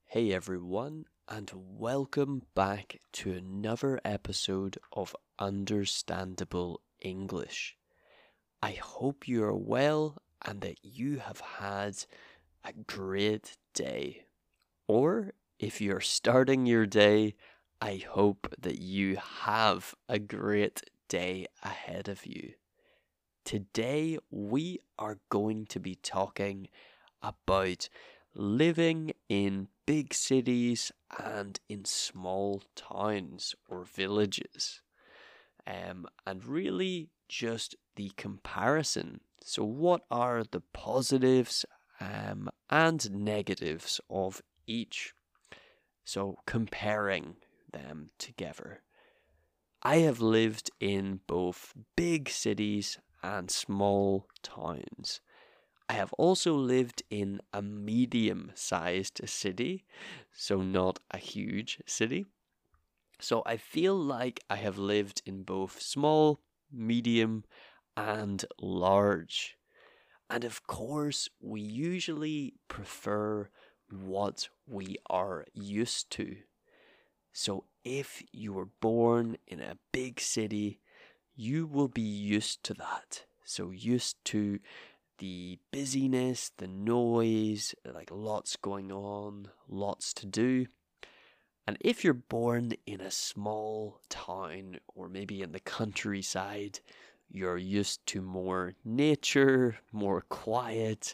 Hey everyone, and welcome back to another episode of Understandable English. I hope you are well and that you have had a great day. Or if you're starting your day, I hope that you have a great day ahead of you. Today we are going to be talking about living in big cities and in small towns or villages. And really just the comparison. So, what are the positives and negatives of each? So, comparing them together. I have lived in both big cities and small towns. I have also lived in a medium-sized city, so not a huge city. So I feel like I have lived in both small, medium, and large. And of course, we usually prefer what we are used to. So if you were born in a big city, you will be used to that. So used to the busyness, the noise, like lots going on, lots to do. And if you're born in a small town or maybe in the countryside, you're used to more nature, more quiet,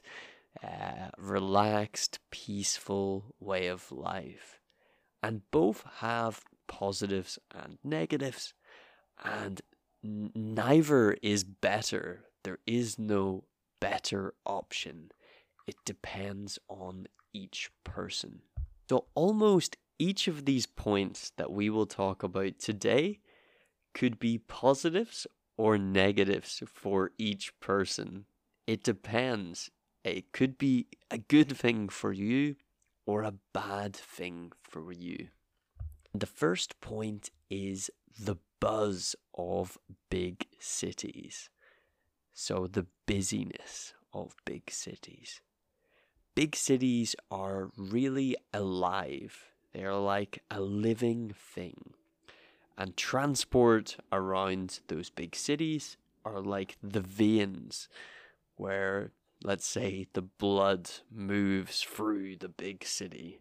relaxed, peaceful way of life. And both have positives and negatives, and neither is better. There is no better option. It depends on each person. So almost each of these points that we will talk about today could be positives or negatives for each person. It depends. It could be a good thing for you or a bad thing for you. The first point is the buzz of big cities. So the busyness of big cities. Big cities are really alive. They are like a living thing. And transport around those big cities are like the veins where, let's say, the blood moves through the big city.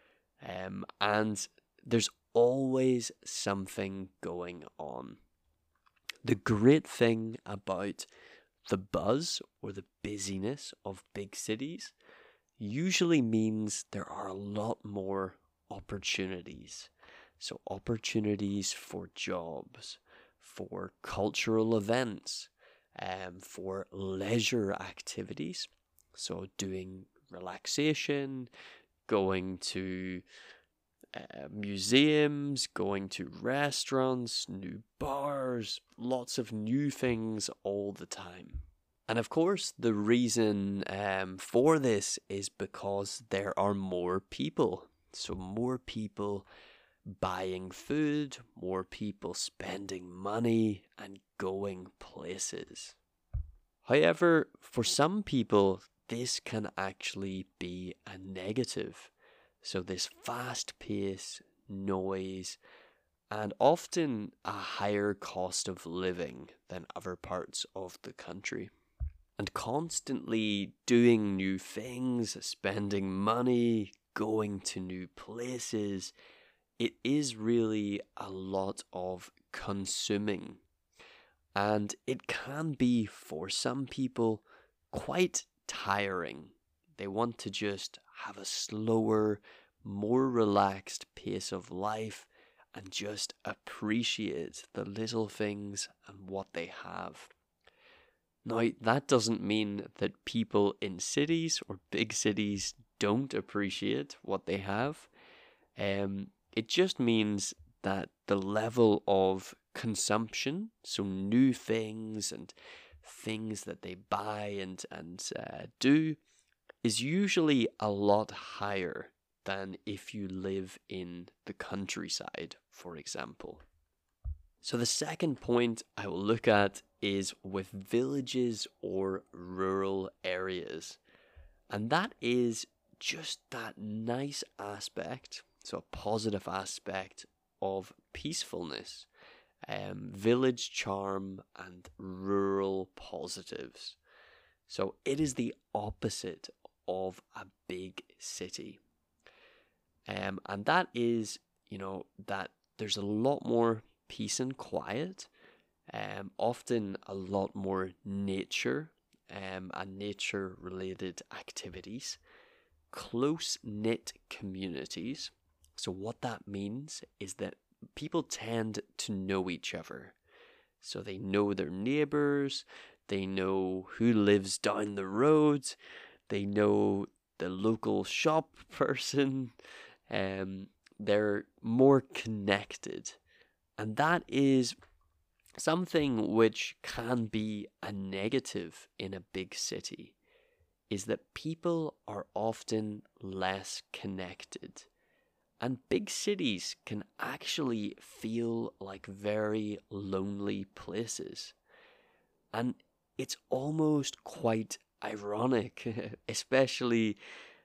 And there's always something going on. The great thing about the buzz or the busyness of big cities usually means there are a lot more opportunities. So, opportunities for jobs, for cultural events, for leisure activities. So, doing relaxation, going to museums, going to restaurants, new bars, lots of new things all the time. And of course, the reason for this is because there are more people. So, more people buying food, more people spending money and going places. However, for some people, this can actually be a negative. So, this fast pace, noise, and often a higher cost of living than other parts of the country. And constantly doing new things, spending money, going to new places, it is really a lot of consuming. And it can be, for some people, quite tiring. They want to just have a slower, more relaxed pace of life and just appreciate the little things and what they have. Now, that doesn't mean that people in cities or big cities don't appreciate what they have. It just means that the level of consumption, so new things and things that they buy and do, is usually a lot higher than if you live in the countryside, for example. So the second point I will look at is with villages or rural areas. And that is just that nice aspect, so a positive aspect of peacefulness, village charm, and rural positives. So it is the opposite of a big city. And that is, that there's a lot more peace and quiet, often a lot more nature and nature related activities, close knit communities. So, what that means is that people tend to know each other. So, they know their neighbors, they know who lives down the road, they know the local shop person, they're more connected. And that is something which can be a negative in a big city, is that people are often less connected. And big cities can actually feel like very lonely places. And it's almost quite ironic, especially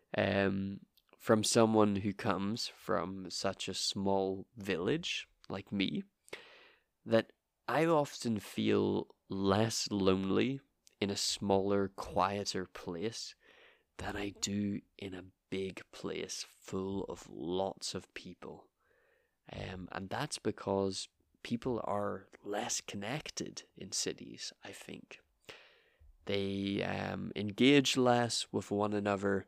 from someone who comes from such a small village like me, that I often feel less lonely in a smaller, quieter place than I do in a big place full of lots of people. And that's because people are less connected in cities, I think. They engage less with one another,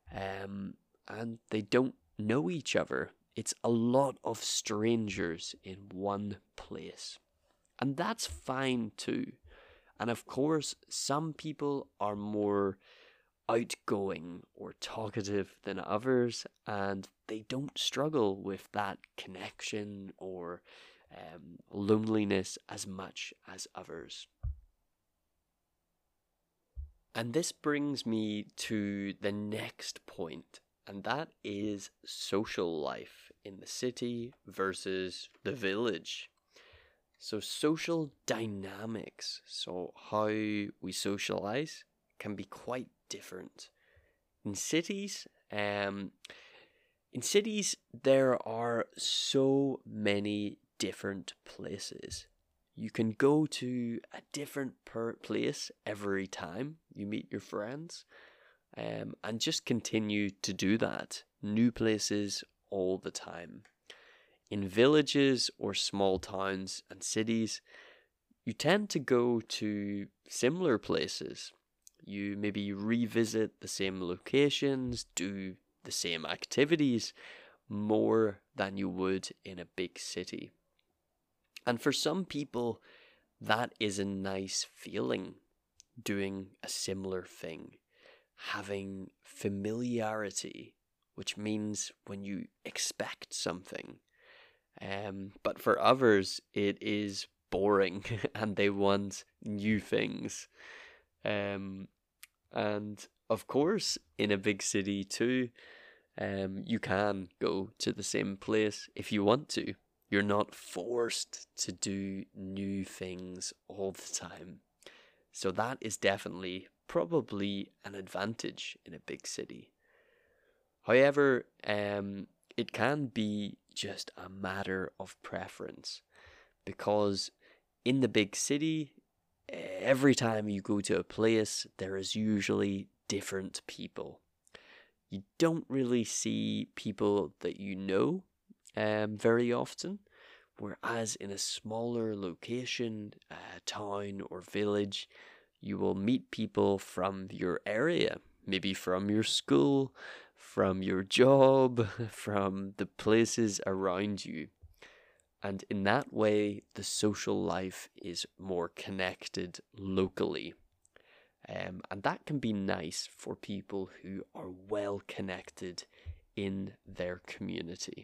and they don't know each other. It's a lot of strangers in one place. And that's fine too. And of course, some people are more outgoing or talkative than others, and they don't struggle with that connection or loneliness as much as others. And this brings me to the next point, and that is social life in the city versus the village. So, social dynamics, so how we socialize, can be quite different. In cities, there are so many different places. You can go to a different place every time you meet your friends, and just continue to do that. New places all the time. In villages or small towns and cities, you tend to go to similar places. You maybe revisit the same locations, do the same activities more than you would in a big city. And for some people, that is a nice feeling, doing a similar thing, having familiarity, which means when you expect something. But for others, it is boring and they want new things. And of course, in a big city too, you can go to the same place if you want to. You're not forced to do new things all the time. So that is definitely probably an advantage in a big city. However, it can be just a matter of preference, because in the big city, every time you go to a place, there is usually different people. You don't really see people that you know very often, whereas in a smaller location, town or village, you will meet people from your area, maybe from your school, from your job, from the places around you. And in that way, the social life is more connected locally. And that can be nice for people who are well connected in their community.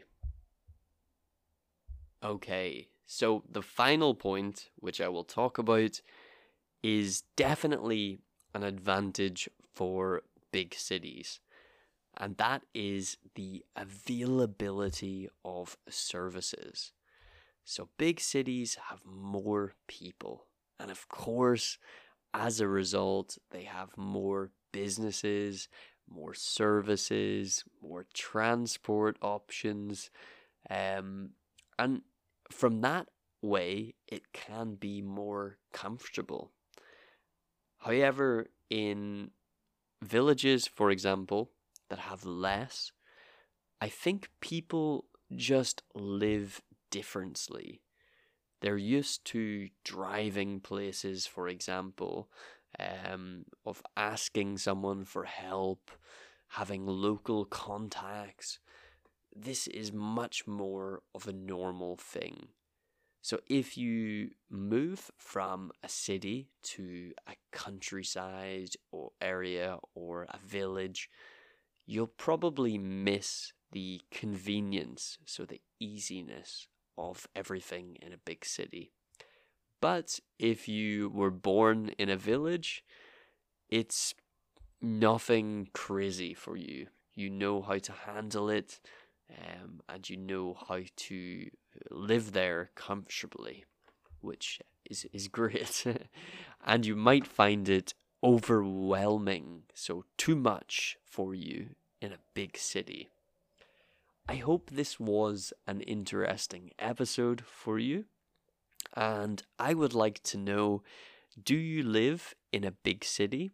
Okay, so the final point, which I will talk about, is definitely an advantage for big cities. And that is the availability of services. So big cities have more people. And of course, as a result, they have more businesses, more services, more transport options, and from that way, it can be more comfortable. However, in villages, for example, that have less, I think people just live differently. They're used to driving places, for example, of asking someone for help, having local contacts. This is much more of a normal thing. So if you move from a city to a countryside or area or a village, you'll probably miss the convenience, so the easiness of everything in a big city. But if you were born in a village, it's nothing crazy for you. You know how to handle it, and you know how to live there comfortably, which is great. And you might find it overwhelming, so too much for you in a big city. I hope this was an interesting episode for you, and I would like to know, do you live in a big city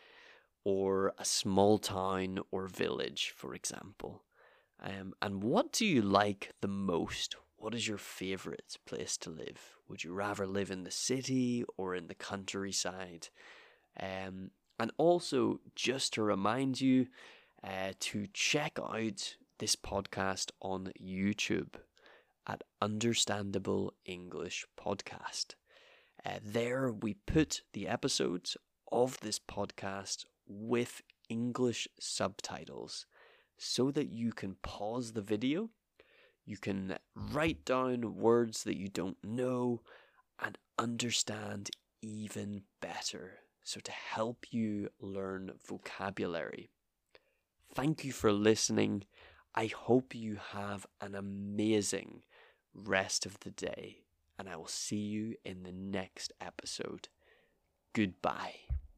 or a small town or village, for example? And what do you like the most? What is your favorite place to live? Would you rather live in the city or in the countryside? And also, just to remind you to check out this podcast on YouTube at Understandable English Podcast. There we put the episodes of this podcast with English subtitles so that you can pause the video, you can write down words that you don't know and understand even better, so to help you learn vocabulary. Thank you for listening. I hope you have an amazing rest of the day, and I will see you in the next episode. Goodbye.